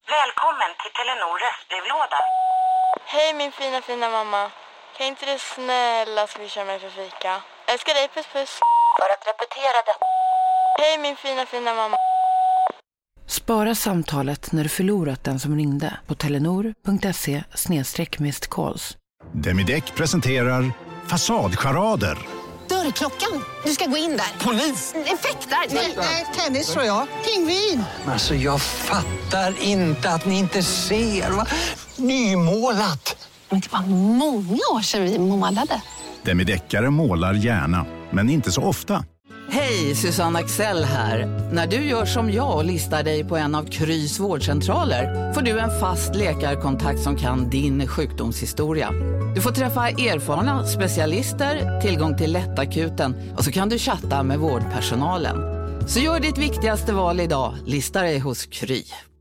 Välkommen till Telenor röstbrevlåda. Hej min fina mamma. Kan inte du snälla swisha mig för fika? Älskar dig, puss puss. För att repetera det. Hej min fina mamma. Spara samtalet när du förlorat den som ringde på telenor.se/missed-calls. Demideck presenterar Fasadcharader. Dörrklockan. Du ska gå in där. Polis? Effektar? Nej, tennis tror jag. Pingvin. Alltså jag fattar inte att ni inte ser. Va? Nymålat. Men det var många år sedan vi målade. Demideckare målar gärna, men inte så ofta. Hej, Susanne Axel här. När du gör som jag och listar dig på en av Krys vårdcentraler får du en fast läkarkontakt som kan din sjukdomshistoria. Du får träffa erfarna specialister, tillgång till lättakuten och så kan du chatta med vårdpersonalen. Så gör ditt viktigaste val idag, lista dig hos Kry.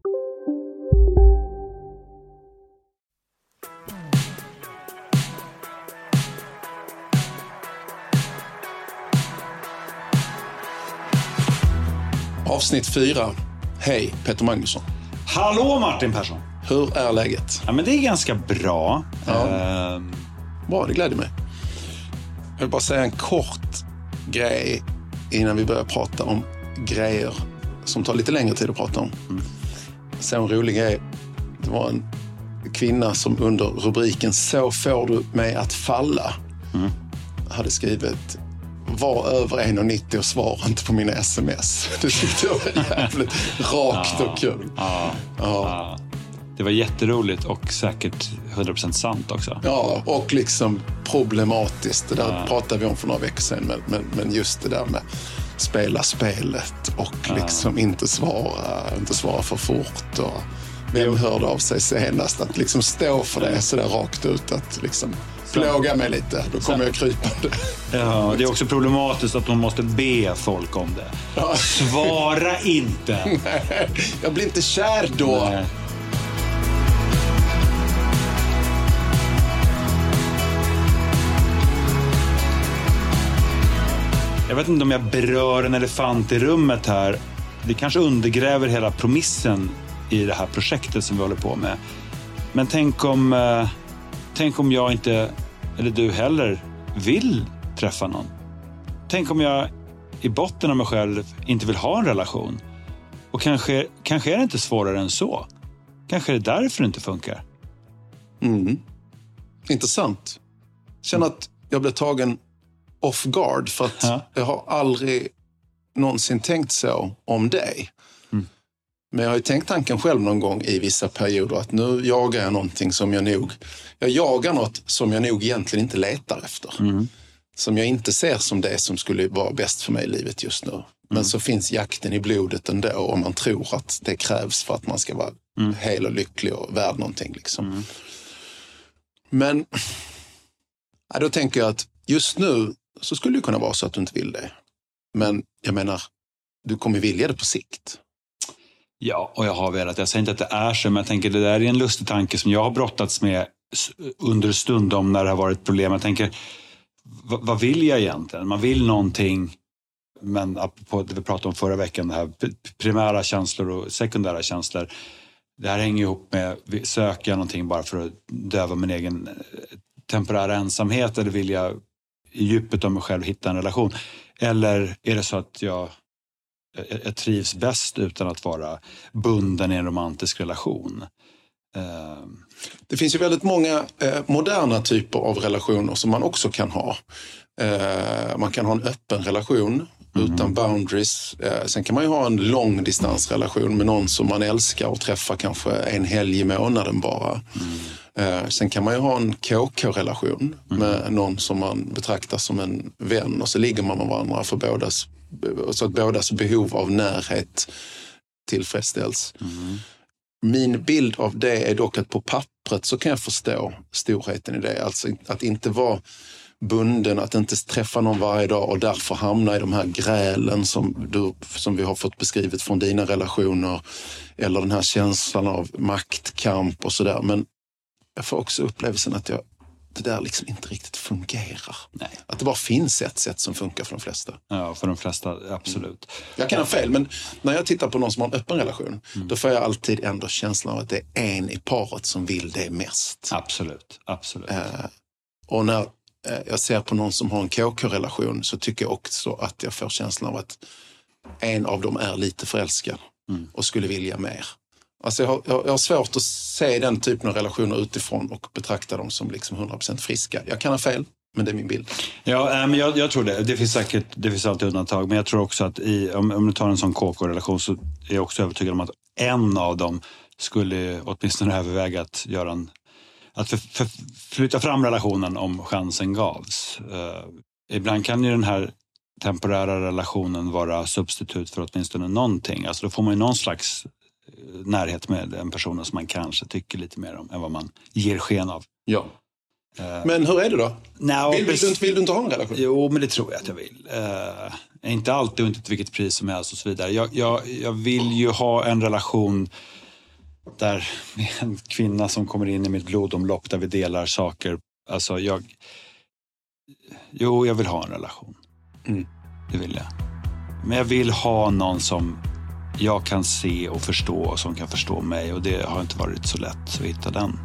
Avsnitt 4. Hej, Peter Magnusson. Hallå Martin Persson. Hur är läget? Ja, men det är ganska bra. Ja. Bra, det gläder mig. Jag vill bara säga en kort grej innan vi börjar prata om grejer som tar lite längre tid att prata om. Så en rolig grej. Det var en kvinna som under rubriken "Så får du mig att falla" hade skrivit: "Var över 1,90 och svara inte på mina sms." Det tyckte jag var jävligt rakt och kul. Ja. Det var jätteroligt och säkert 100% sant också. Ja, och liksom problematiskt. Det där pratade vi om för några veckor sedan. Men just det där med spela spelet och liksom inte svara för fort. Och vem hörde av sig senast? Att liksom stå för det så där rakt ut, att liksom plåga mig lite, då kommer jag krypande. Ja, det är också problematiskt att man måste be folk om det. Ja. Svara inte. Nej, jag blir inte kär då. Nej. Jag vet inte om jag berör en elefant i rummet här. Det kanske undergräver hela promissen i det här projektet som vi håller på med. Men tänk om jag inte, eller du heller, vill träffa någon. Tänk om jag i botten av mig själv inte vill ha en relation. Och kanske är det inte svårare än så. Kanske är det därför det inte funkar. Intressant. Känner att jag blev tagen off guard för att jag har aldrig någonsin tänkt så om dig. Men jag har ju tänkt tanken själv någon gång i vissa perioder att nu jagar jag någonting som jag jagar något som jag nog egentligen inte letar efter. Som jag inte ser som det som skulle vara bäst för mig i livet just nu. Men så finns jakten i blodet ändå, och man tror att det krävs för att man ska vara hel och lycklig och värd någonting liksom. Men då tänker jag att just nu så skulle det kunna vara så att du inte vill det. Men jag menar, du kommer vilja det på sikt. Ja, och jag har velat. Jag säger inte att det är så, men jag tänker det där är en lustig tanke som jag har brottats med under stundom när det har varit problem. Jag tänker, vad vill jag egentligen? Man vill någonting, men på det vi pratade om förra veckan, det här primära känslor och sekundära känslor. Det här hänger ihop med, söker jag någonting bara för att döva min egen temporära ensamhet, eller vill jag i djupet av mig själv hitta en relation? Eller är det så att jag trivs bäst utan att vara bunden i en romantisk relation? Det finns ju väldigt många moderna typer av relationer som man också kan ha. Man kan ha en öppen relation utan boundaries. Sen kan man ju ha en långdistansrelation med någon som man älskar och träffar kanske en helg i månaden bara. Sen kan man ju ha en KK-relation med någon som man betraktar som en vän, och så ligger man med varandra för så att bådas behov av närhet tillfredsställs. Min bild av det är dock att på pappret så kan jag förstå storheten i det. Alltså att inte vara bunden, att inte träffa någon varje dag och därför hamna i de här grälen som vi har fått beskrivet från dina relationer, eller den här känslan av maktkamp och sådär. Men jag får också upplevelsen att jag det där liksom inte riktigt fungerar. Nej. Att det bara finns ett sätt som funkar för de flesta. Ja, för de flesta, absolut. Jag kan ha fel, men när jag tittar på någon som har en öppen relation, då får jag alltid ändå känslan av att det är en i paret som vill det mest. Absolut. Och när jag ser på någon som har en KK-relation så tycker jag också att jag får känslan av att en av dem är lite förälskad och skulle vilja mer. Alltså jag har svårt att se den typen av relationer utifrån och betrakta dem som liksom 100% friska. Jag kan ha fel, men det är min bild. Ja, men jag tror det. Det finns alltid undantag. Men jag tror också att om du tar en sån KK-relation så är jag också övertygad om att en av dem skulle åtminstone överväga att göra att flytta fram relationen om chansen gavs. Ibland kan ju den här temporära relationen vara substitut för åtminstone någonting. Alltså då får man ju någon slags närhet med den personen som man kanske tycker lite mer om än vad man ger sken av. Ja. Men hur är det då? Vill du inte ha en relation? Jo, men det tror jag att jag vill. Inte alltid och inte till vilket pris som helst och så vidare. Jag vill ju ha en relation där med en kvinna som kommer in i mitt blodomlopp där vi delar saker. Alltså jag vill ha en relation. Det vill jag. Men jag vill ha någon som jag kan se och förstå och som kan förstå mig, och det har inte varit så lätt att hitta den.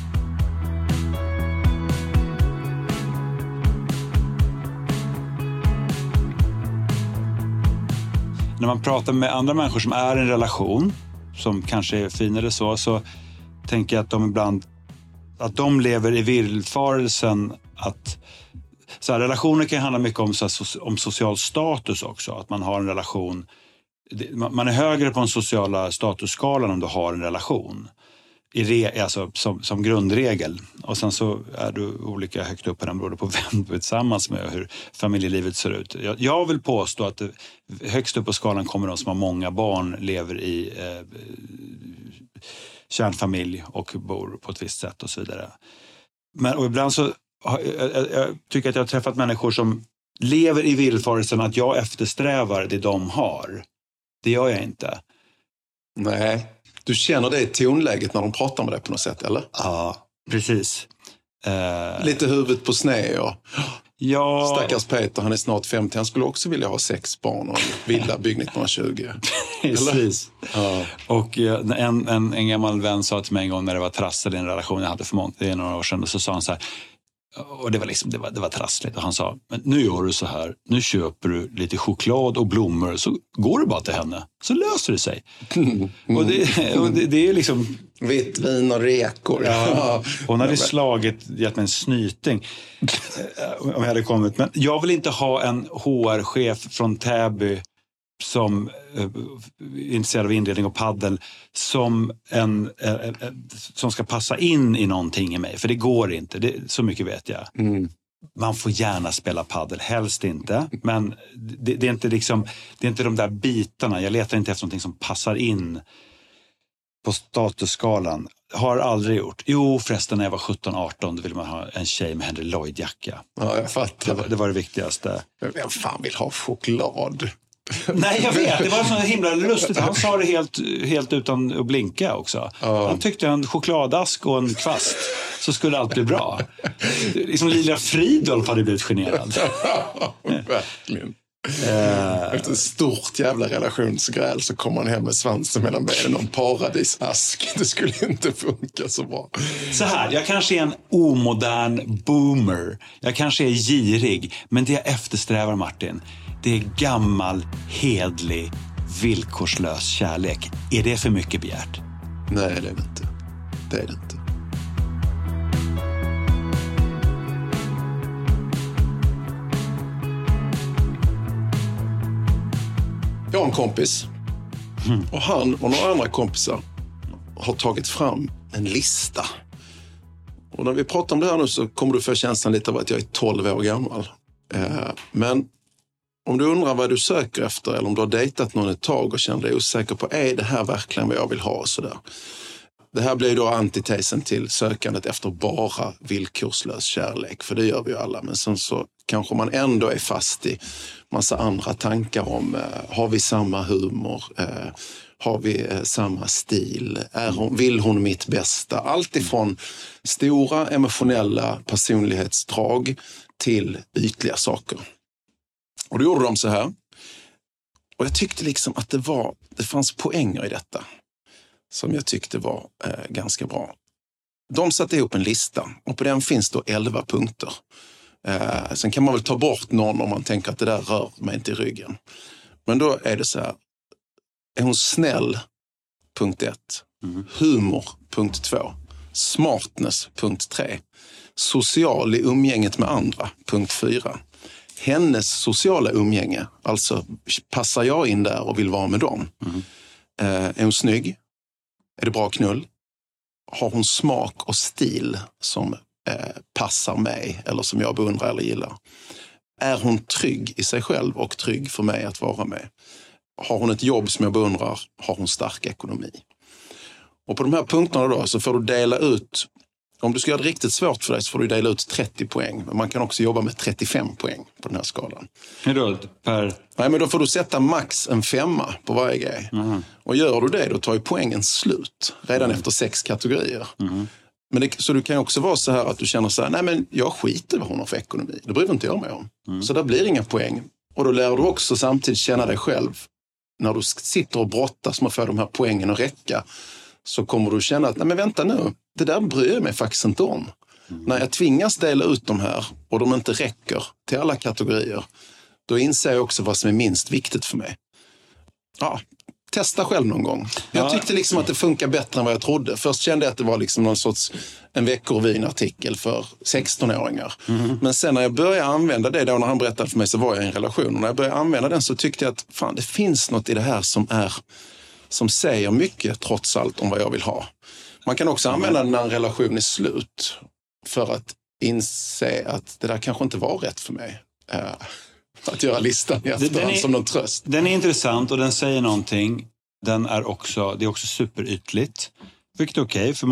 När man pratar med andra människor som är i en relation som kanske är finare så tänker jag att de ibland att de lever i villfarelsen att så här, relationer kan handla mycket om social status också, att man har en relation. Man är högre på en sociala statusskalan om du har en relation. Alltså som grundregel. Och sen så är du olika högt upp på den beroende på vem du är tillsammans med och hur familjelivet ser ut. Jag vill påstå att högst upp på skalan kommer de som har många barn, lever i kärnfamilj och bor på ett visst sätt och så vidare. Och ibland så jag tycker att jag har träffat människor som lever i villfarelsen att jag eftersträvar det de har. Det gör jag inte. Nej. Du känner det i tonläget när de pratar med dig på något sätt, eller? Ja, precis. Lite huvudet på sned och... Ja. Stackars Peter, han är snart 50. Han skulle också vilja ha 6 barn och villa byggd 1920. Precis. Ja. Och en gammal vän sa till mig en gång när det var trassel i en relation jag hade för några år sedan. Och så sa han så här, och det var trassligt. Och han sa, men nu gör du så här. Nu köper du lite choklad och blommor. Så går du bara till henne. Så löser det sig. Och det är liksom... Vitt vin och rekor. Ja. Och när det gett mig en snyting. Om jag hade kommit. Men jag vill inte ha en HR-chef från Täby som är intresserad av inredning och paddel som ska passa in i någonting i mig. För det går inte, så mycket vet jag. Man får gärna spela paddel, helst inte. Men det är inte liksom, det är inte de där bitarna. Jag letar inte efter någonting som passar in på statusskalan. Har aldrig gjort. Jo, förresten när jag var 17-18 då ville man ha en tjej med Henry Lloyd-jacka. Ja, jag fattar. Det var det viktigaste. Vem fan vill ha choklad? Nej, jag vet. Det var så himla lustigt. Han sa det helt utan att blinka också. Han tyckte en chokladask och en kvast så skulle allt bli bra. Liksom Lilla Fridolf hade blivit generad. Verkligen. Efter ett stort jävla relationsgräl så kommer han hem med svansen mellan benen och en paradisask. Det skulle inte funka så bra. Så här, jag kanske är en omodern boomer. Jag kanske är girig. Men det jag eftersträvar, Martin, det är gammal, hedlig, villkorslös kärlek. Är det för mycket begärt? Nej, det är det inte. Det är det inte. Jag har en kompis och han och några andra kompisar har tagit fram en lista. Och när vi pratar om det här nu så kommer du få känslan lite av att jag är 12 år gammal. Men om du undrar vad du söker efter eller om du har dejtat någon ett tag och känner dig osäker på är det här verkligen vad jag vill ha och sådär. Det här blir då antitesen till sökandet efter bara villkorslös kärlek. För det gör vi ju alla. Men sen så kanske man ändå är fast i massa andra tankar om har vi samma humor? Har vi samma stil? Vill hon mitt bästa? Allt ifrån stora emotionella personlighetsdrag till ytliga saker. Och då gjorde de så här. Och jag tyckte liksom att det fanns poänger i detta som jag tyckte var ganska bra. De satte ihop en lista och på den finns då 11 punkter. Sen kan man väl ta bort någon om man tänker att det där rör mig inte i ryggen. Men då är det så här. Är hon snäll? Punkt 1. Humor? Punkt 2. Smartness? Punkt 3. Social i umgänget med andra? Punkt 4. Hennes sociala umgänge, alltså passar jag in där och vill vara med dem? Är hon snygg? Är det bra knull? Har hon smak och stil som passar mig eller som jag beundrar eller gillar? Är hon trygg i sig själv och trygg för mig att vara med? Har hon ett jobb som jag beundrar? Har hon stark ekonomi? Och på de här punkterna då så får du dela ut, om du ska göra det riktigt svårt för dig så får du dela ut 30 poäng. Men man kan också jobba med 35 poäng på den här skalan. Hur då? Nej, men då får du sätta max en 5 på varje grej. Och gör du det, då tar ju poängen slut redan efter 6 kategorier. Men så du kan ju också vara så här att du känner så här, nej men jag skiter vad hon har för ekonomi. Det bryr inte jag mig om. Så där blir inga poäng. Och då lär du också samtidigt känna dig själv. När du sitter och brottas med att få de här poängen att räcka, så kommer du känna att, nej men vänta nu, det där bryr jag mig faktiskt inte om. När jag tvingas dela ut de här och de inte räcker till alla kategorier, då inser jag också vad som är minst viktigt för mig. Ja, testa själv någon gång. Jag tyckte liksom att det funkar bättre än vad jag trodde. Först kände jag att det var liksom någon sorts en Veckorevyn-artikel för 16-åringar. Men sen när jag började använda det, då när han berättade för mig så var jag i en relation. Och när jag började använda den så tyckte jag att fan, det finns något i det här som säger mycket trots allt om vad jag vill ha. Man kan också använda den när en relation är slut för att inse att det där kanske inte var rätt för mig. Att göra listan i efterhand som någon tröst. Den är intressant och den säger någonting. Det är också superytligt. Vilket är okej, för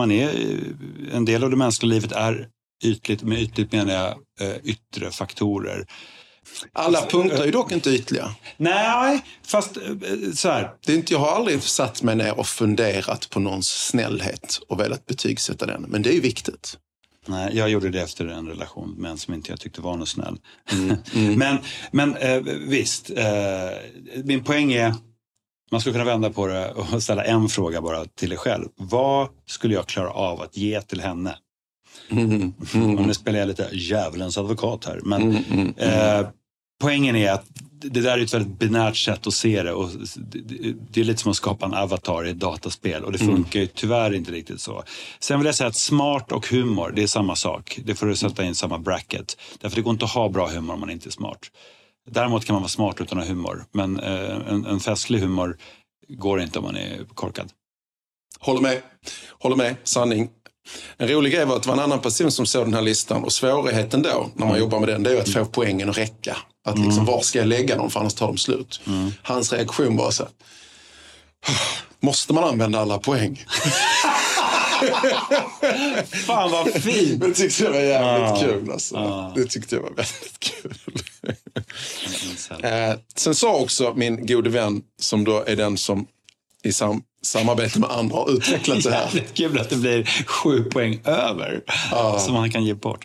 en del av det mänskliga livet är ytligt. Med ytligt menar jag yttre faktorer. Alla punkter är ju dock inte ytliga. Nej, fast så här. Jag har aldrig satt mig ner och funderat på någons snällhet och velat betygsätta den. Men det är ju viktigt. Nej, jag gjorde det efter en relation med en som inte jag tyckte var något snäll. Men visst, min poäng är, man skulle kunna vända på det och ställa en fråga bara till dig själv. Vad skulle jag klara av att ge till henne? Nu spelar jag lite djävulens advokat här. Men poängen är att det där är ett väldigt binärt sätt att se det. Och det är lite som att skapa en avatar i ett dataspel. Och det funkar ju tyvärr inte riktigt så. Sen vill jag säga att smart och humor, det är samma sak. Det får du sätta in samma bracket. Därför det går inte att ha bra humor om man inte är smart. Däremot kan man vara smart utan att ha humor. Men en festlig humor går inte om man är korkad. Håller med. Sanning. En rolig grej var att det var en annan person som såg den här listan. Och svårigheten då, när man jobbar med den, det är ju att få poängen att räcka. Att liksom, var ska jag lägga dem för annars tar de slut. Hans reaktion var så här: måste man använda alla poäng? Fan vad fint! Det tyckte jag var jävligt kul alltså. Det tyckte jag var väldigt kul. Sen sa också min gode vän, som då är den som i samarbete med andra har utvecklat det här. Jävligt kul att det blir 7 poäng över som man kan ge bort.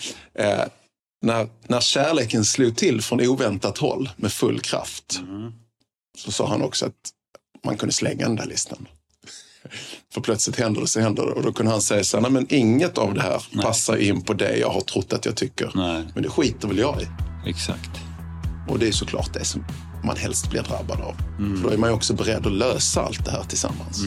När kärleken slog till från oväntat håll med full kraft, så sa han också att man kunde slänga den där listan. För plötsligt händer det. Och då kunde han säga så här: nej, men inget av det här passar in på det jag har trott att jag tycker. Nej. Men det skiter väl jag i. Exakt. Och det är såklart det som man helst blir drabbad av. För då är man ju också beredd att lösa allt det här tillsammans.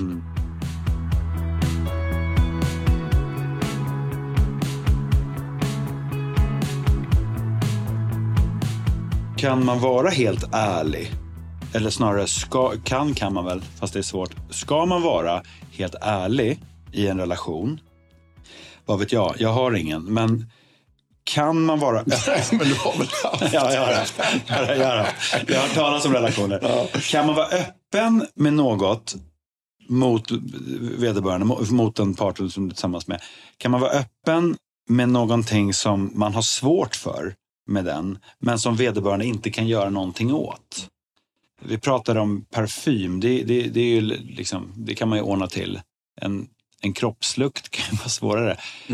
Kan man vara helt ärlig? Eller snarare, kan man väl, fast det är svårt. Ska man vara helt ärlig i en relation? Vad vet jag? Jag har ingen. Men kan man vara... men du har väl haft? Ja, jag har haft. Jag har talat om relationer. Ja. Kan man vara öppen med något mot vederbörande, mot en partner som du är tillsammans med? Kan man vara öppen med någonting som man har svårt för med den, men som vederbörande inte kan göra någonting åt? Vi pratade om parfym. Det är ju liksom, det kan man ju ordna till. En kroppslukt kan vara svårare.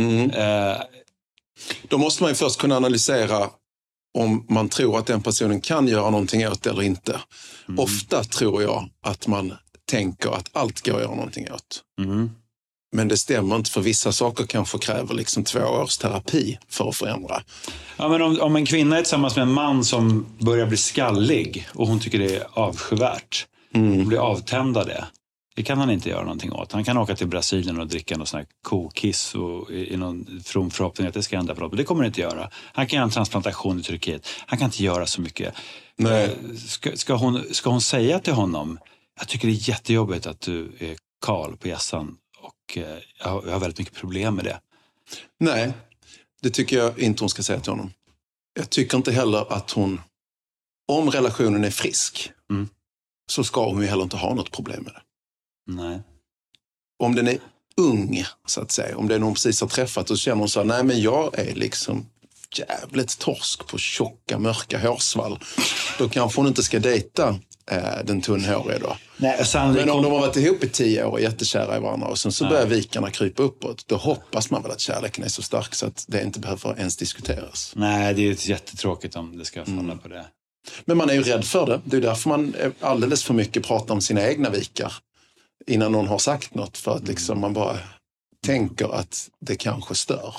Då måste man ju först kunna analysera om man tror att den personen kan göra någonting åt det eller inte. Ofta tror jag att man tänker att allt går att göra någonting åt. Men det stämmer inte, för vissa saker kanske kräver liksom 2 års terapi för att förändra. Ja, men om en kvinna är tillsammans med en man som börjar bli skallig och hon tycker det är avskyvärt och blir avtänd av det kan han inte göra någonting åt. Han kan åka till Brasilien och dricka någon sån här kokiss och i någon from förhoppning att det ska ändra på något. Det kommer han inte göra. Han kan göra en transplantation i Turkiet. Han kan inte göra så mycket. Nej. Ska hon säga till honom, jag tycker det är jättejobbigt att du är kal på hjässan och jag har väldigt mycket problem med det. Nej, det tycker jag inte hon ska säga till honom. Jag tycker inte heller att hon, om relationen är frisk, så ska hon ju heller inte ha något problem med det. Nej. Om den är ung, så att säga, om det är någon precis har träffat och känner hon så här, nej men jag är liksom jävligt torsk på tjocka, mörka hårsvall. Då kanske hon inte ska dejta den tunnhåriga då. Nej, men om de har varit ihop i 10 år och jättekära i varandra och sen så börjar vikarna krypa uppåt, då hoppas man väl att kärleken är så stark så att det inte behöver ens diskuteras. Nej, det är ju jättetråkigt om det ska falla på det. Men man är ju rädd för det. Det är därför man alldeles för mycket pratar om sina egna vikar innan någon har sagt något, för att liksom man bara tänker att det kanske stör.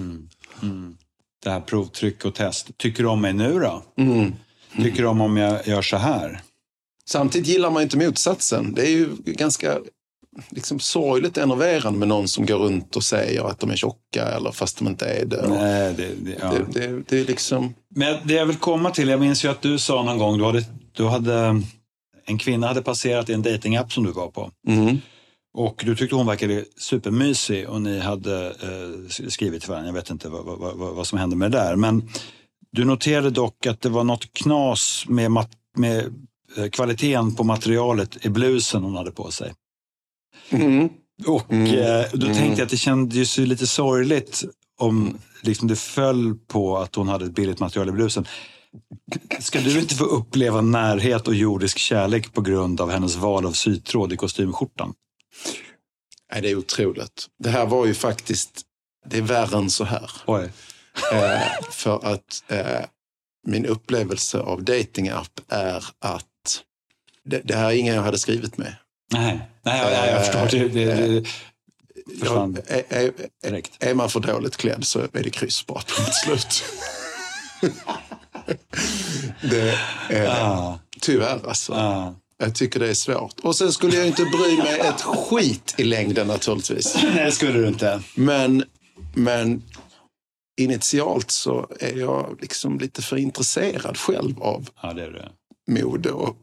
Det här provtryck och test. Tycker du om mig nu då? Tycker du om jag gör så här? Samtidigt gillar man inte motsatsen. Det är ju ganska liksom sorgligt enerverande med någon som går runt och säger att de är tjocka eller fast de inte är det. Nej, det är liksom... Men det jag vill komma till, jag minns ju att du sa någon gång, du hade en kvinna hade passerat i en datingapp som du var på. Och du tyckte hon verkade supermysig och ni hade skrivit till varandra. Jag vet inte vad som hände med det där. Men du noterade dock att det var något knas med kvaliteten på materialet i blusen hon hade på sig. Och då tänkte jag att det kändes ju lite sorgligt om liksom det föll på att hon hade ett billigt material i blusen. Ska du inte få uppleva närhet och jordisk kärlek på grund av hennes val av sytråd i kostymskjortan? Nej, det är otroligt. Det här var ju faktiskt, det är värre än så här. Oj. För att min upplevelse av datingapp är att det här är ingen jag hade skrivit med. Nej, jag förstår. Det försvann direkt. Är man för dåligt klädd så är det kryss bara på slut. Det är tyvärr alltså. Jag tycker det är svårt. Och sen skulle jag inte bry mig ett skit i längden naturligtvis. Nej, det skulle du inte. Men initialt så är jag liksom lite för intresserad själv av det är det. Mode och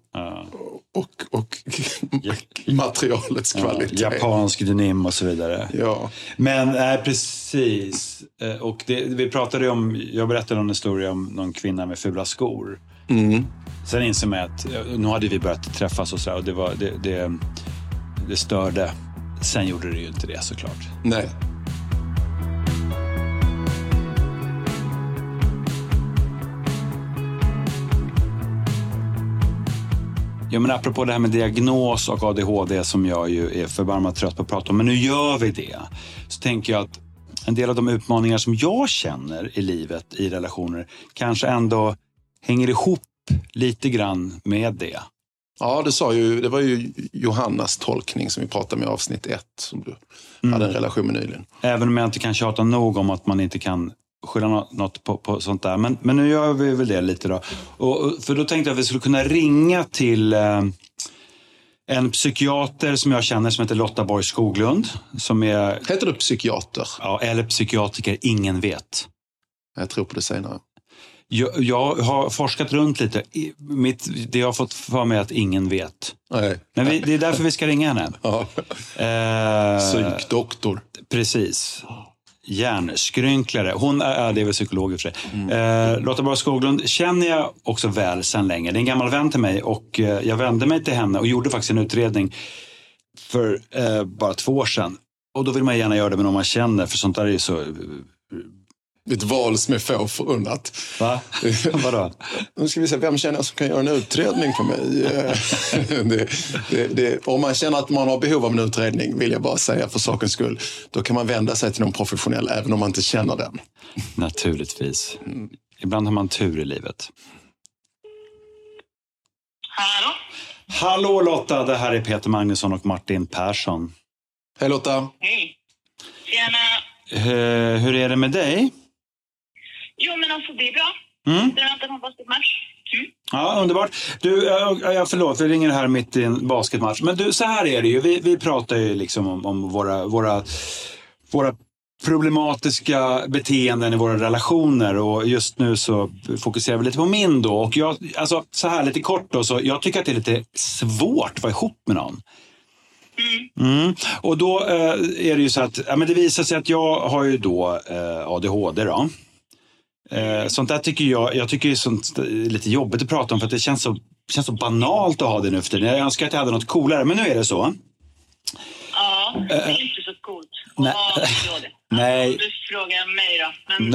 materialets kvalitet. Japansk denim och så vidare. Ja. Men precis. Och vi pratade om, jag berättade en historia om någon kvinna med fula skor. Sen insåg jag att nu hade vi börjat träffas och så, och det störde. Sen gjorde det ju inte det, såklart. Nej. Ja, men apropå det här med diagnos och ADHD som jag ju är förbarmat trött på att prata om, men nu gör vi det. Så tänker jag att en del av de utmaningar som jag känner i livet, i relationer, kanske ändå hänger ihop lite grann med det. Ja, det var ju Johannas tolkning som vi pratade med i avsnitt 1 som du hade en relation med nyligen. Även om jag inte kan tjata nog om att man inte kan skylla något på sånt där. Men nu gör vi väl det lite då. För då tänkte jag att vi skulle kunna ringa till en psykiater som jag känner som heter Lotta Borg Skoglund. Som är... Heter du psykiater? Ja, eller psykiatriker, ingen vet. Jag tror på det senare. Jag har forskat runt lite. Det jag har fått för mig att ingen vet. Nej. Men det är därför vi ska ringa henne. Ja. Psykdoktor. Precis. Hjärnskrynklare. Hon är, det är väl psykolog i och för sig. Lotta Borg Skoglund känner jag också väl sedan länge. Det är en gammal vän till mig och jag vände mig till henne och gjorde faktiskt en utredning för bara 2 år sedan. Och då vill man gärna göra det med någon man känner, för sånt där är ju så ett val som är få förunnat. Va? Vadå? Nu ska vi se, vem känner jag som kan göra en utredning för mig? Om man känner att man har behov av en utredning, vill jag bara säga för sakens skull, då kan man vända sig till någon professionell även om man inte känner den. Naturligtvis. Ibland har man tur i livet. Hallå? Hallå Lotta, det här är Peter Magnusson och Martin Persson. Hej Lotta. Hej. Tjena. Hur är det med dig? Jo, men alltså det är bra. Det är inte någon basketmatch. Ja, underbart. Du, förlåt, vi ringer här mitt i en basketmatch. Men du, så här är det ju. Vi pratar ju liksom om våra problematiska beteenden i våra relationer, och just nu så fokuserar vi lite på min då. Och alltså så här lite kort då, så jag tycker att det är lite svårt att vara ihop med någon. Och då är det ju så att men det visar sig att jag har ju då ADHD då. Sånt där tycker jag tycker det är sånt lite jobbigt att prata om, för att det känns så banalt att ha det nu för tiden. Jag önskar att jag hade något coolare, men nu är det så. Ja, det är inte så coolt. Nej. Du frågar mig då.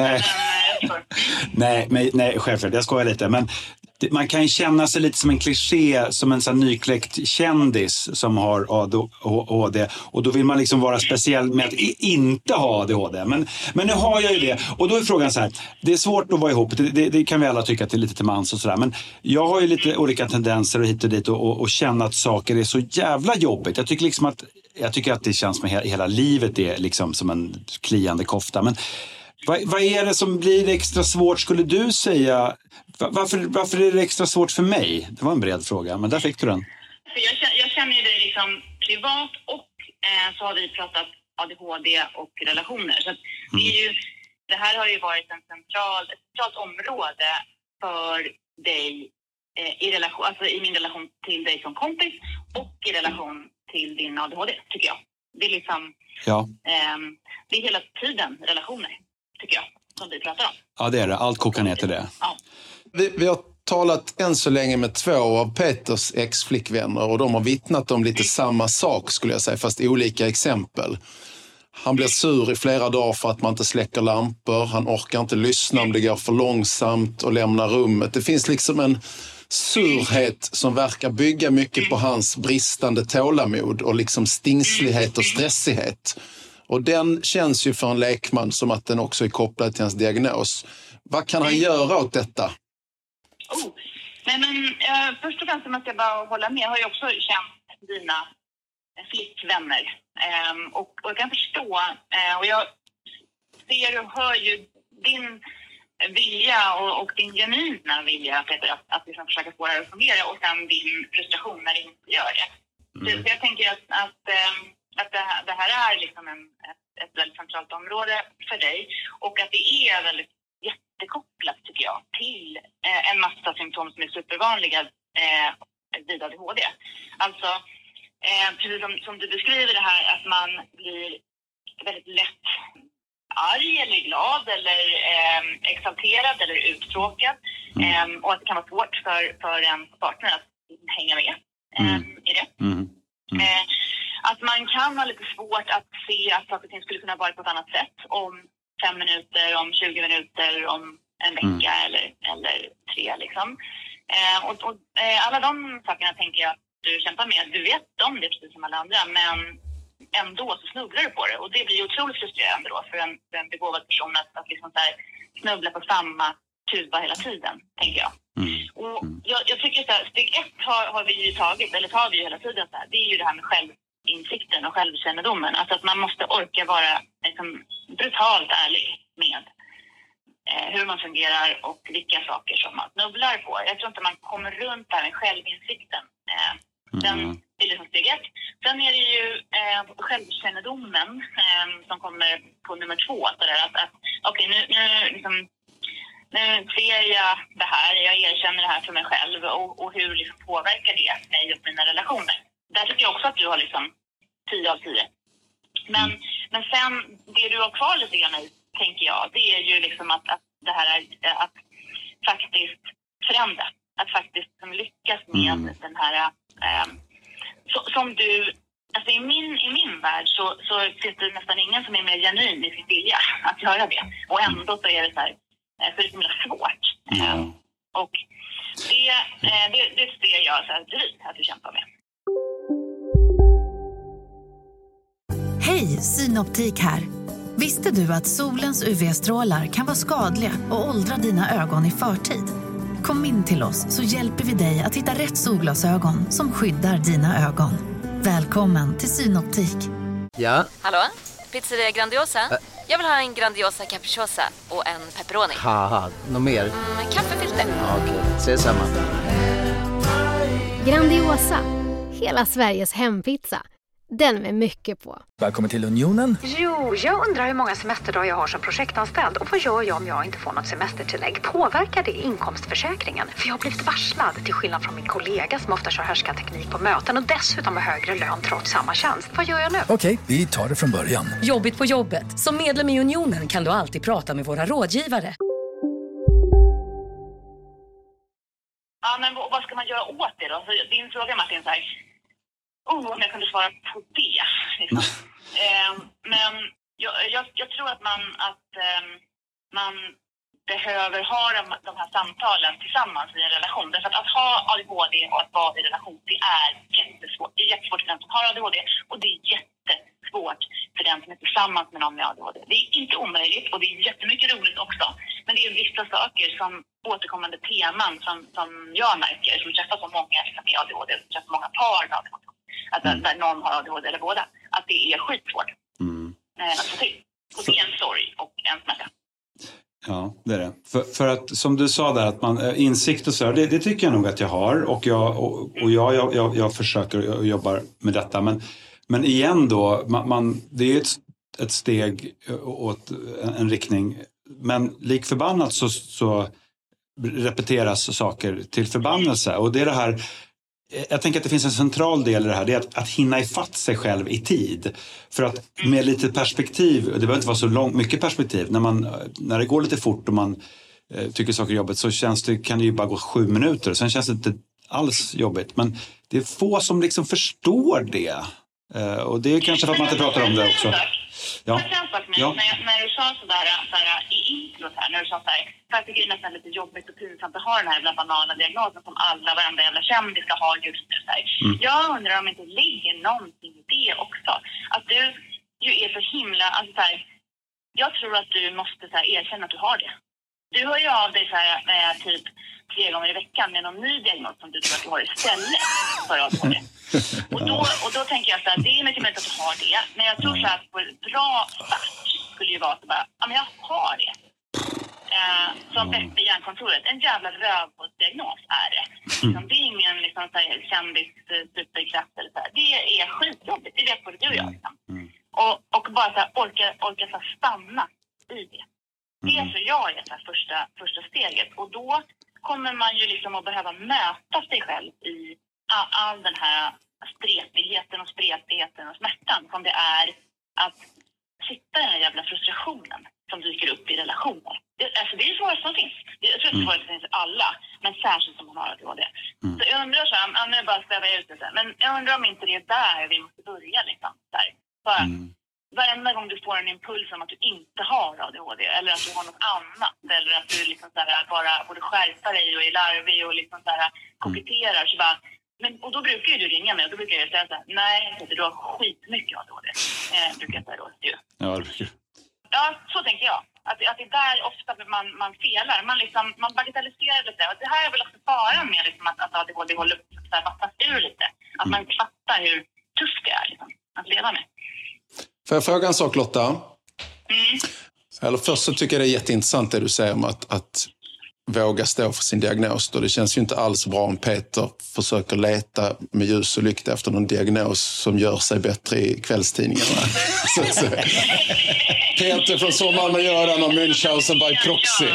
Nej, självklart. Jag skojar lite. Men man kan ju känna sig lite som en kliché, som en sån nykläckt kändis som har ADHD. Och då vill man liksom vara speciell med att inte ha ADHD. Men nu har jag ju det. Och då är frågan så här. Det är svårt att vara ihop. Det kan vi alla tycka att det är lite till mans och sådär. Men jag har ju lite olika tendenser hit och dit. Och känna att saker är så jävla jobbigt. Jag tycker att det känns med hela livet är liksom som en kliande kofta. Men vad är det som blir extra svårt, skulle du säga? Varför är det extra svårt för mig? Det var en bred fråga, men där fick du den. Jag känner ju dig liksom privat, och så har vi pratat ADHD och relationer. Så det här har ju varit ett centralt område för dig i relation, alltså i min relation till dig som kompis och i relation till din ADHD, tycker jag. Det är liksom det är hela tiden relationer, tycker jag, som vi pratar om. Ja, det är det. Allt kokar ner till det. Ja. Vi har talat än så länge med 2 av Peters ex-flickvänner, och de har vittnat om lite samma sak, skulle jag säga, fast olika exempel. Han blir sur i flera dagar för att man inte släcker lampor. Han orkar inte lyssna om det går för långsamt och lämnar rummet. Det finns liksom en surhet som verkar bygga mycket på hans bristande tålamod och liksom stingslighet och stressighet. Och den känns ju för en lekman som att den också är kopplad till hans diagnos. Vad kan han göra åt detta? Först och främst måste jag bara hålla med. Jag har ju också känt dina flickvänner. Och jag kan förstå, och jag ser och hör ju din vilja och din genuina vilja, Peter, att liksom försöka få det här att fungera, och sen din frustration när det inte gör det. Så jag tänker att det här är liksom ett väldigt centralt område för dig, och att det är väldigt jättekopplat, tycker jag, till en massa symptom som är supervanliga vid ADHD. Alltså, precis som du beskriver det här, att man blir väldigt lätt arg eller glad eller exalterad eller uttråkad, och att det kan vara svårt för en partner att hänga med i det. Att man kan ha lite svårt att se att saker och ting skulle kunna vara på ett annat sätt om 5 minuter, om 20 minuter, om en vecka eller 3 liksom. Och alla de sakerna tänker jag att du kämpar med. Du vet om det precis som alla andra, men ändå så snubblar du på det. Och det blir otroligt frustrerande då för en begåvad person att liksom så här snubbla på samma tuba hela tiden, tänker jag. Och jag tycker så här, steg 1 har vi ju tagit, eller tar vi ju hela tiden så här. Det är ju det här med självinsikten och självkännedomen. Alltså att man måste orka vara liksom brutalt ärlig med hur man fungerar och vilka saker som man snubblar på. Jag tror inte man kommer runt där med självinsikten. Den är liksom steg 1. Sen är det ju självkännedomen som kommer på nummer 2. Att okej, nu ser jag det här, jag erkänner det här för mig själv, och hur liksom påverkar det mig och mina relationer. Där tycker jag också att du har liksom 10 av 10. Men sen, det du har kvar lite grann i, tänker jag, det är ju liksom att det här är att faktiskt förändra. Att faktiskt lyckas med den här, som du alltså i min värld så finns det nästan ingen som är mer genuin i sin vilja att göra det. Och ändå så är det så här, så är det himla svårt. Och det ser jag så här drygt att du kämpar med. Hej, Synoptik här. Visste du att solens UV-strålar kan vara skadliga och åldra dina ögon i förtid? Kom in till oss så hjälper vi dig att hitta rätt solglasögon som skyddar dina ögon. Välkommen till Synoptik. Ja? Hallå? Pizzeria Grandiosa? Jag vill ha en Grandiosa capriciosa och en pepperoni. Haha, något mer? Kaffefilter. Ja, okej, ses samma. Grandiosa, hela Sveriges hempizza. Den med mycket på. Välkommen till Unionen. Jo, jag undrar hur många semesterdagar jag har som projektanställd. Och vad gör jag om jag inte får något semestertillägg? Påverkar det inkomstförsäkringen? För jag har blivit varslad, till skillnad från min kollega som ofta kör härskarteknik på möten och dessutom har högre lön trots samma tjänst. Vad gör jag nu? Okej, vi tar det från början. Jobbigt på jobbet. Som medlem i Unionen kan du alltid prata med våra rådgivare. Ja, men vad ska man göra åt det då? Så din fråga, Martin, så här... om jag kunde svara på det. Liksom. Men jag tror att man behöver ha de här samtalen tillsammans i en relation. Därför att ha ADHD och att vara i relation, det är jättesvårt. Det är jättesvårt för den som har ADHD och det är jättesvårt för den som är tillsammans med någon med ADHD. Det är inte omöjligt och det är jättemycket roligt också. Men det är vissa saker som återkommande teman som jag märker, som träffar så många med ADHD, som träffar många par med ADHD. Att där någon har ADHD eller båda. Att det är skitsvårt att få till. Och det är en sorg och en smärta. Ja, det är det. För att som du sa där, att man insikt och så, det tycker jag nog att jag har. Och jag försöker och jobbar med detta. Men igen då, det är ett steg åt en riktning. Men lik förbannat så repeteras saker till förbannelse. Och det är det här... Jag tänker att det finns en central del i det här. Det är att hinna ifatt sig själv i tid. För att med lite perspektiv, det behöver inte vara så mycket perspektiv. När det går lite fort och man tycker saker är jobbigt så kan det ju bara gå 7 minuter. Sen känns det inte alls jobbigt. Men det är få som liksom förstår det. Och det är kanske för att man inte pratar om det också. Ja. När du sa sådär i introt här, när du sa såhär, för jag tycker det är nästan lite jobbigt och pinsamt att ha den här jävla banala diagnosen som varenda jävla kändis ska ha just nu. Jag undrar om det inte ligger någonting i det också. Att du ju är så himla, alltså såhär, jag tror att du måste erkänna att du har det. Du hör ju av dig typ 3 gånger i veckan med någon ny diagnos som du tror att du har istället för ADHD. Och då tänker jag så här, det är mycket möjligt att du har det. Men jag tror så att på ett bra start skulle ju vara att bara, ja men jag har det. Som bästa hjärnkontoret. En jävla rövdiagnos är det. Det är ingen kändis superkraft eller så här. Det är skitjobbigt, det vet både du och jag. Och bara så här, orka så här, stanna i det. Det tror jag är så här, första steget. Och då kommer man ju liksom att behöva möta sig själv i all den här stretigheten och spretigheten och smärtan som det är att sitta i den här jävla frustrationen som dyker upp i relationer. Det är svårt som finns. Jag tror att det är svårt som finns för alla, men särskilt som man har ADHD. Så jag undrar så här, nu bara svävar jag ut det, men jag undrar om inte det är där vi måste börja liksom. Varenda gång du får en impuls om att du inte har ADHD eller att du har något annat eller att du liksom så här, bara borde skärpa dig och är larvig och liksom så här, koketterar så bara, och då brukar ju du ringa mig och då brukar jag säga så här, nej, du har skitmycket ADHD. Brukar jag säga då. Ja, det brukar. Ja, så tänker jag. Att det är där ofta man felar. Man bagatelliserar lite. Och det här är väl också faran med liksom, att ADHD håller upp att vattnas ur lite. Att man inte fattar hur tufft det är liksom, att leva med. Får jag fråga en sak, Lotta? Eller först så tycker jag det är jätteintressant det du säger om att våga stå för sin diagnos. Då det känns ju inte alls bra om Peter försöker leta med ljus och lykta efter någon diagnos som gör sig bättre i kvällstidningarna. så. Peter från sommaren man gör den om Münchhausen by proxy.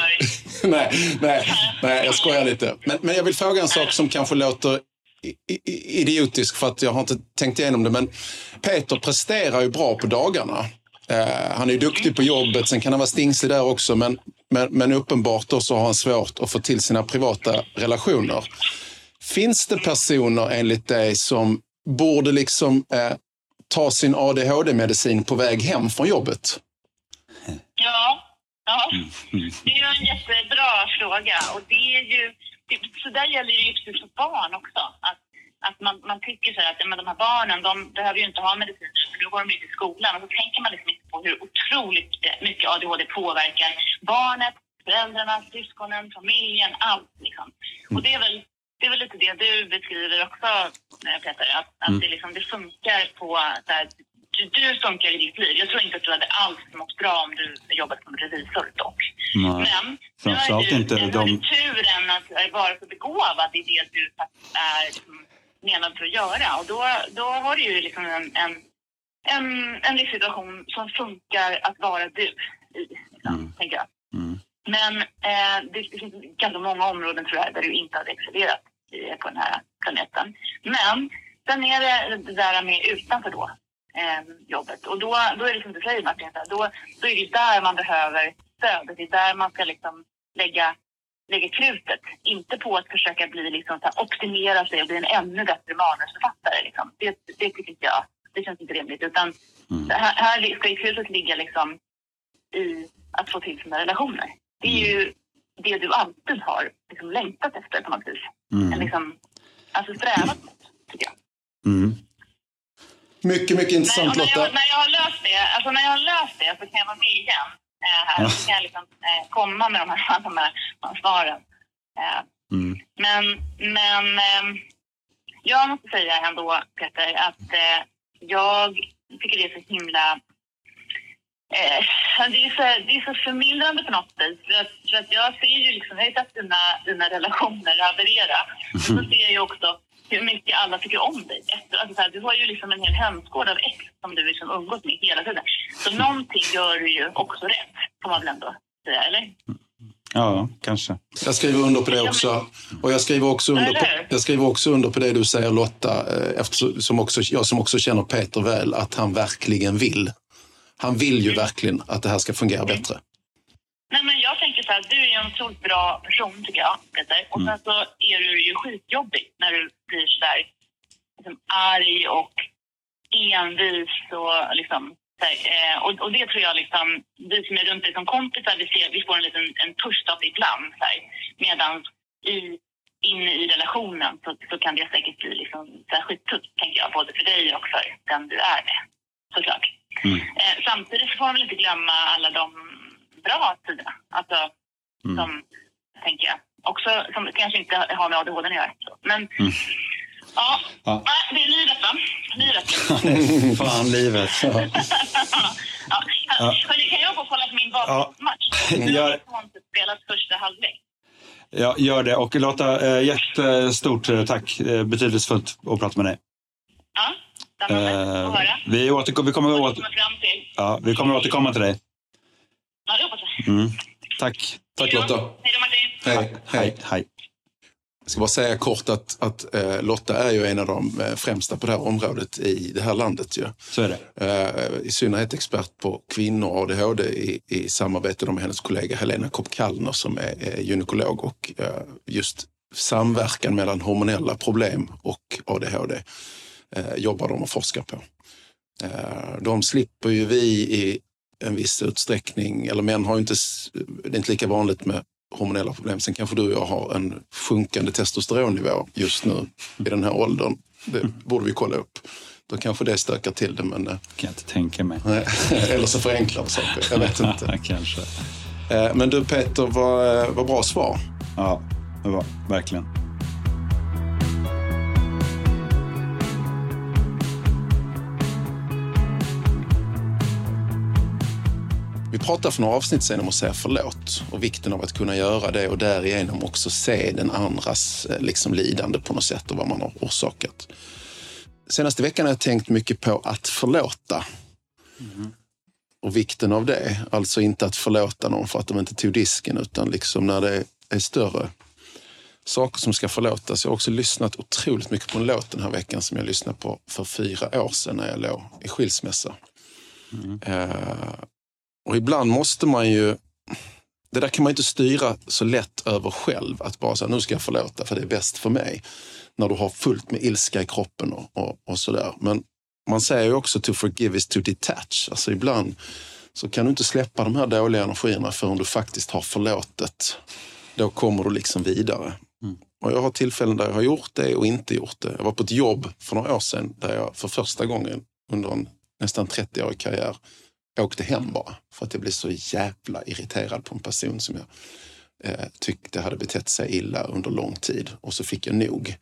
nej, jag skojar lite. Men jag vill fråga en sak som kanske låter idiotisk för att jag har inte tänkt igenom det. Men Peter presterar ju bra på dagarna. Han är ju duktig på jobbet, sen kan han vara stingslig där också. Men uppenbart då så har han svårt att få till sina privata relationer. Finns det personer enligt dig som borde liksom ta sin ADHD-medicin på väg hem från jobbet? Ja. Det är ju en jättebra fråga. Och det är ju, så där gäller det ju precis för barn också. Att man tycker så här att men de här barnen, de behöver ju inte ha medicin för nu går de inte i skolan. Och så tänker man liksom inte på hur otroligt mycket ADHD påverkar barnet, föräldrarna, syskonen, familjen, allt liksom. Och det är väl lite det du beskriver också, Peter, att det, liksom, det funkar på så här, du funkar i ditt liv. Jag tror inte att du hade alls mått bra om du jobbat som revisor dock. Men nu har du turen att vara så begåvad i det du faktiskt är menad för att göra. Och då har du ju liksom en livssituation som funkar att vara du i, liksom, tänker jag. Men det finns ganska många områden tror jag där du inte har excellerat på den här planeten. Men sen är det där med utanför då jobbet. Och då är det som du säger, Martin, då är det där man behöver stöd. Det är där man ska liksom lägga krutet. Inte på att försöka bli liksom så här, optimera sig och bli en ännu bättre manusförfattare. Liksom. Det tycker inte jag. Det känns inte rimligt. Utan här ska krutet ligga liksom i att få till sina relationer. Det är ju det du alltid har liksom längtat efter på något vis. Liksom, alltså strävat mot, tycker jag. Mycket, mycket intressant, Lotta. När jag har löst det så kan jag vara med igen. Här så kan jag liksom komma med de här svaren. Men jag måste säga ändå, Peter, att jag tycker det är så himla... det är så förmildrande på något vis. För att jag ser ju liksom, jag har ju sett dina relationer haverera. Och så ser jag ju också hur mycket alla tycker om dig. Alltså så här, du har ju liksom en hel hönsgård av ex som du liksom umgås med hela tiden. Så någonting gör du ju också rätt, får man väl ändå säga, eller? Ja, kanske. Jag skriver under på det också. Och jag skriver också under på det du säger, Lotta, eftersom jag som också känner Peter väl, att han verkligen vill. Han vill ju verkligen att det här ska fungera bättre. Nej, men jag tänker så här, du är en otroligt bra person, tycker jag, Peter. Och sen så är du ju skitjobbig när du blir så där liksom arg och envis och liksom och det tror jag liksom, vi som är runt dig som kompisar, vi får en push av ibland så här, medan inne i relationen så kan det säkert bli liksom så här skittufft, tänker jag, både för dig och för den du är med, såklart. Samtidigt så får man väl inte glömma alla de bra sidorna, alltså som, tänker jag, också som kanske inte har med ADHD att göra. Men ja, det är livet, va? Livet. Fan, livet. Hörni, kan jag få kolla på min bakgrundsmatch? Jag har inte spelat första halvlek. Ja, gör det. Och Lotta, jättestort tack. Betydelsefullt att prata med dig. Ja, spännande att höra. Vi kommer återkomma till dig. Ja, det hoppas jag. Tack. Tack, Lotta. Hej då, Martin. Hej. Jag ska bara säga kort att Lotta är ju en av de främsta på det här området i det här landet. Ja. Så är det. I synnerhet expert på kvinnor och ADHD i samarbete med hennes kollega Helena Kopp-Kallner som är gynekolog, och just samverkan mellan hormonella problem och ADHD jobbar de och forskar på. De slipper ju vi i en viss utsträckning, eller män har ju inte, det är inte lika vanligt med hormonella problem. Sen kanske du och jag har en sjunkande testosteronnivå just nu i den här åldern. Det borde vi kolla upp. Då kanske det stökar till det, men... Kan jag inte tänka mig. Eller så förenklar det saker, jag vet inte. Kanske. Men du, Peter, var bra svar. Ja, det var verkligen. Vi pratade för några avsnitt sedan om att säga förlåt och vikten av att kunna göra det och därigenom också se den andras liksom lidande på något sätt och vad man har orsakat. Senaste veckan har jag tänkt mycket på att förlåta. Och vikten av det. Alltså inte att förlåta någon för att de inte tog disken, utan liksom när det är större saker som ska förlåtas. Jag har också lyssnat otroligt mycket på en låt den här veckan som jag lyssnade på för 4 år sedan när jag låg i skilsmässa. Och ibland måste man ju, det där kan man inte styra så lätt över själv, att bara säga nu ska jag förlåta för det är bäst för mig, när du har fullt med ilska i kroppen och sådär. Men man säger ju också to forgive is to detach. Alltså ibland så kan du inte släppa de här dåliga energierna förrän du faktiskt har förlåtet. Då kommer du liksom vidare. Och jag har tillfällen där jag har gjort det och inte gjort det. Jag var på ett jobb för några år sedan där jag för första gången under en nästan 30-årig karriär åkte hem bara. För att jag blev så jävla irriterad på en person som jag tyckte hade betett sig illa under lång tid. Och så fick jag nog.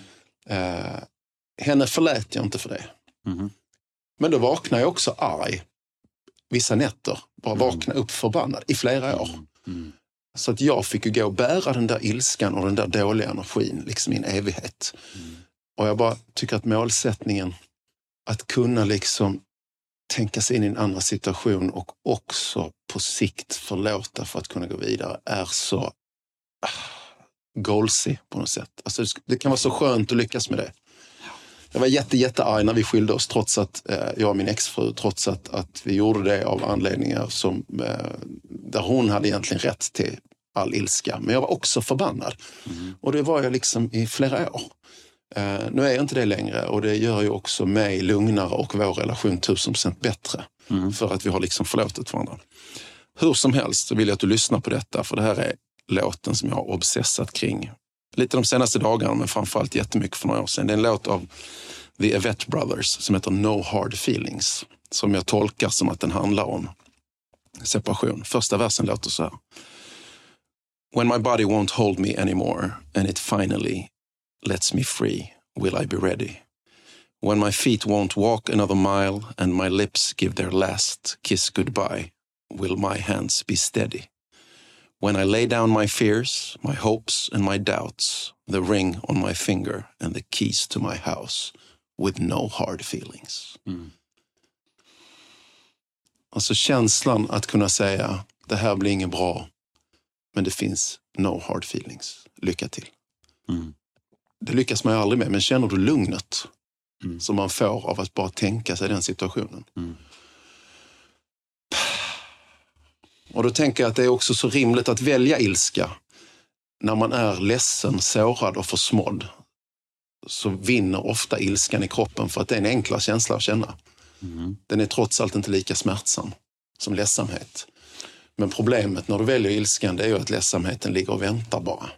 Henne förlät jag inte för det. Men då vaknade jag också arg. Vissa nätter. Bara vakna upp förbannad i flera år. Så att jag fick ju gå och bära den där ilskan och den där dåliga energin liksom i en evighet. Och jag bara tycker att målsättningen att kunna liksom tänka sig in i en annan situation och också på sikt förlåta för att kunna gå vidare är så goalsy på något sätt. Alltså det kan vara så skönt att lyckas med det. Jag var jättearg när vi skilde oss trots att jag och min exfru, trots att vi gjorde det av anledningar som där hon hade egentligen rätt till all ilska. Men jag var också förbannad. Och det var jag liksom i flera år. Nu är jag inte det längre och det gör ju också mig lugnare och vår relation 1000% bättre. För att vi har liksom förlåtit varandra. Hur som helst så vill jag att du lyssnar på detta, för det här är låten som jag har obsessat kring lite de senaste dagarna, men framförallt jättemycket för några år sedan. Det är en låt av The Avett Brothers som heter No Hard Feelings, som jag tolkar som att den handlar om separation. Första versen låter så här: When my body won't hold me anymore and it finally lets me free, will I be ready? When my feet won't walk another mile and my lips give their last kiss goodbye, will my hands be steady? When I lay down my fears, my hopes and my doubts, the ring on my finger and the keys to my house, with no hard feelings. Alltså känslan att kunna säga, det här blir inget bra, men det finns no hard feelings. Lycka till. Det lyckas man ju aldrig med, men känner du lugnet som man får av att bara tänka sig den situationen? Och då tänker jag att det är också så rimligt att välja ilska. När man är ledsen, sårad och försmådd så vinner ofta ilskan i kroppen, för att det är en enklare känsla att känna. Den är trots allt inte lika smärtsam som ledsamhet. Men problemet när du väljer ilskan, det är ju att ledsamheten ligger och väntar bara.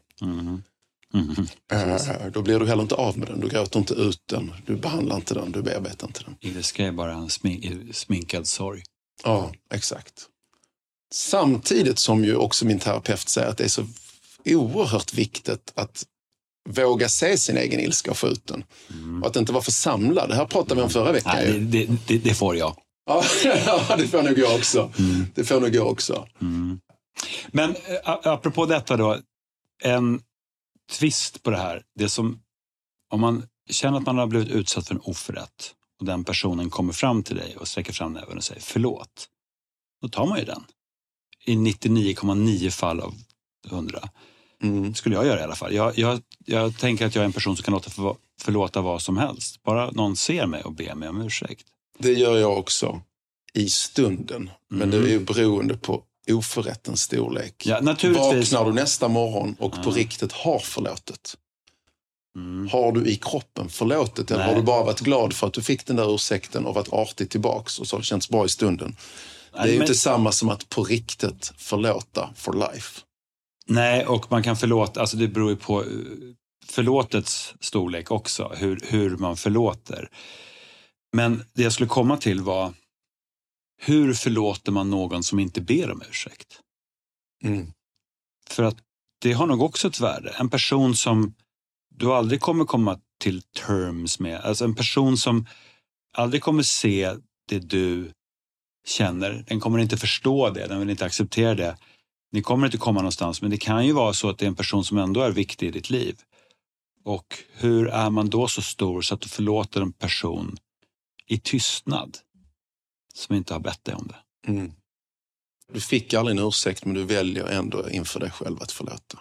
Då blir du heller inte av med den. Du gråter inte ut den. Du behandlar inte den. Du bearbetar inte den. Ilska är bara en sminkad sorg. Ja, exakt. Samtidigt som ju också min terapeut säger att det är så oerhört viktigt att våga se sin egen ilska och få ut den. Och att inte vara för samlad. Det här pratade vi om förra veckan. Nej, det får jag. Ja, det får nog jag också. Det får nog jag också. Men apropå detta då, en twist på det här. Det som, om man känner att man har blivit utsatt för en oförrätt och den personen kommer fram till dig och sträcker fram näven och säger förlåt, då tar man ju den. I 99,9 fall av 100 skulle jag göra i alla fall. Jag tänker att jag är en person som kan förlåta vad som helst. Bara någon ser mig och ber mig om ursäkt. Det gör jag också i stunden. Men det är ju beroende på oförrättens storlek. Ja, naturligtvis. Vaknar du nästa morgon och på riktigt har förlåtet? Har du i kroppen förlåtet? Eller har du bara varit glad för att du fick den där ursäkten och varit artig tillbaks och så har det känts bra i stunden? Det är ju inte samma som att på riktigt förlåta for life. Nej, och man kan förlåta, alltså det beror ju på förlåtets storlek också, hur man förlåter. Men det jag skulle komma till var, hur förlåter man någon som inte ber om ursäkt? För att det har nog också ett värde. En person som du aldrig kommer komma till terms med, alltså en person som aldrig kommer se det du känner, den kommer inte förstå det, den vill inte acceptera det. Ni kommer inte komma någonstans, men det kan ju vara så att det är en person som ändå är viktig i ditt liv. Och hur är man då så stor så att du förlåter en person i tystnad som inte har bett dig om det? Du fick aldrig en ursäkt, men du väljer ändå inför dig själv att förlåta.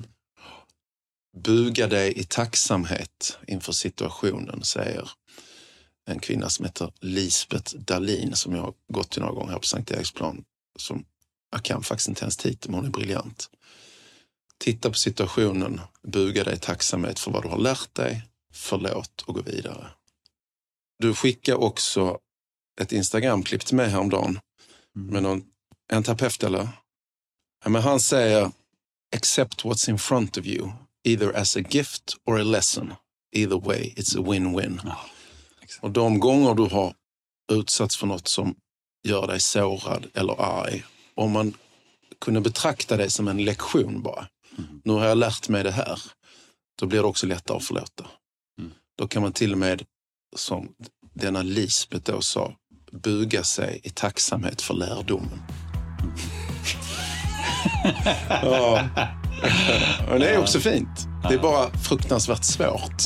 Buga dig i tacksamhet inför situationen, säger en kvinna som heter Lisbeth Dahlin, som jag har gått till några gånger här på Sankt Eriksplan, som jag kan faktiskt inte ens titel, men hon är briljant. Titta på situationen, buga dig i tacksamhet för vad du har lärt dig, förlåt och gå vidare. Du skickar också ett Instagram-klipp till mig häromdagen. Med en terapeut eller? Ja, men han säger accept what's in front of you. Either as a gift or a lesson. Either way, it's a win-win. Ja, och de gånger du har utsatts för något som gör dig sårad eller arg. Om man kunde betrakta det som en lektion bara. Nu har jag lärt mig det här. Då blir det också lättare att förlåta. Då kan man till och med, som denna Lisbeth då sa, buga sig i tacksamhet för lärdomen. Ja. Och det är också fint. Det är bara fruktansvärt svårt.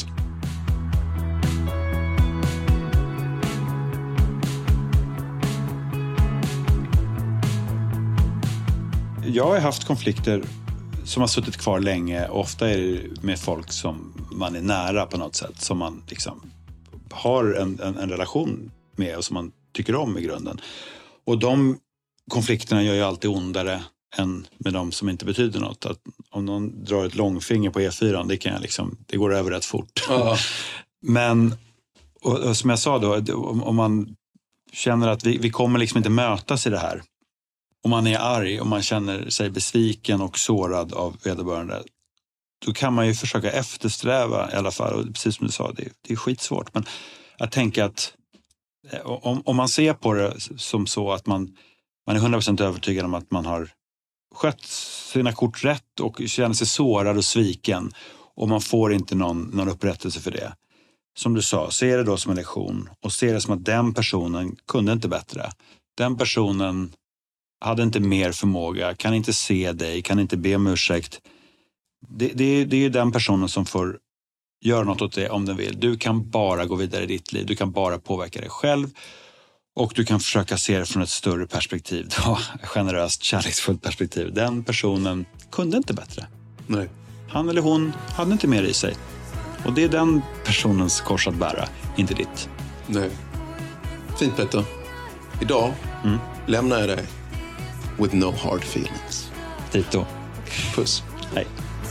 Jag har haft konflikter som har suttit kvar länge. Ofta är det med folk som man är nära på något sätt. Som man liksom har en relation med och som man tycker om i grunden. Och de konflikterna gör ju alltid ondare än med de som inte betyder något. Att om någon drar ett långfinger på E4, det går över rätt fort. Men och som jag sa då, om man känner att vi kommer liksom inte mötas i det här. Om man är arg och man känner sig besviken och sårad av vederbörande, då kan man ju försöka eftersträva i alla fall. Och precis som du sa, det är skitsvårt. Men att tänka att om man ser på det som så att man är 100% övertygad om att man har skött sina kort rätt och känner sig sårad och sviken och man får inte någon upprättelse för det. Som du sa, se det då som en lektion och se det som att den personen kunde inte bättre. Den personen hade inte mer förmåga, kan inte se dig, kan inte be om ursäkt. Det är ju den personen som får göra något åt det om den vill. Du kan bara gå vidare i ditt liv, du kan bara påverka dig själv och du kan försöka se det från ett större perspektiv. Generöst, kärleksfullt perspektiv. Den personen kunde inte bättre. Nej. Han eller hon hade inte mer i sig. Och det är den personens kors att bära, inte ditt. Nej. Fint, Peter. Idag lämnar jag dig with no hard feelings. Dito. Puss. Hej.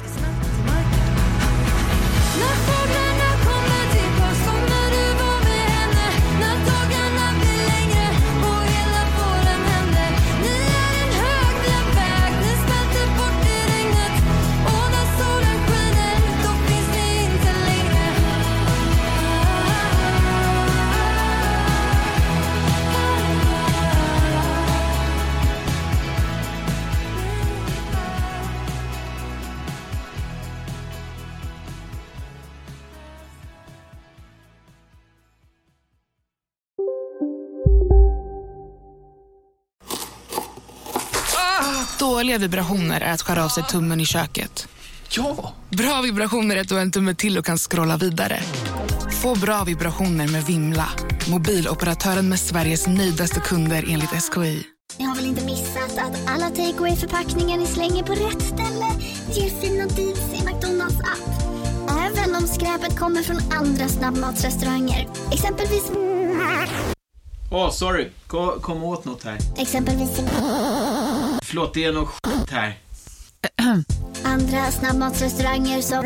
Dåliga vibrationer är att skära av sig tummen i köket. Ja! Bra vibrationer är att du har en tumme till och kan scrolla vidare. Få bra vibrationer med Vimla. Mobiloperatören med Sveriges nöjdaste kunder enligt SKI. Ni har väl inte missat att alla takeaway-förpackningar ni slänger på rätt ställe ger fina deals i McDonalds app. Även om skräpet kommer från andra snabbmatsrestauranger. Exempelvis... sorry. Kom åt något här. Exempelvis... Förlåt, det är något skit här. Andra snabbmatsrestauranger som...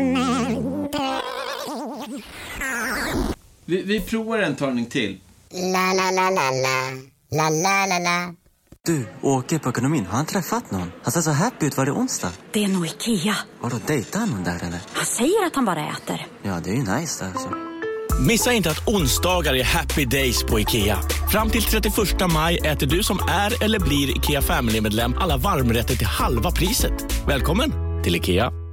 Vi provar en talning till. La la la la la. La la la la. Du, Åke på ekonomin, har han träffat någon? Han ser så happy ut, var det onsdag? Det är nog Ikea. Har du dejtat någon där eller? Han säger att han bara äter. Ja, det är ju nice där alltså. Missa inte att onsdagar är happy days på Ikea. Fram till 31 maj äter du som är eller blir Ikea Family-medlem alla varmrätter till halva priset. Välkommen till Ikea.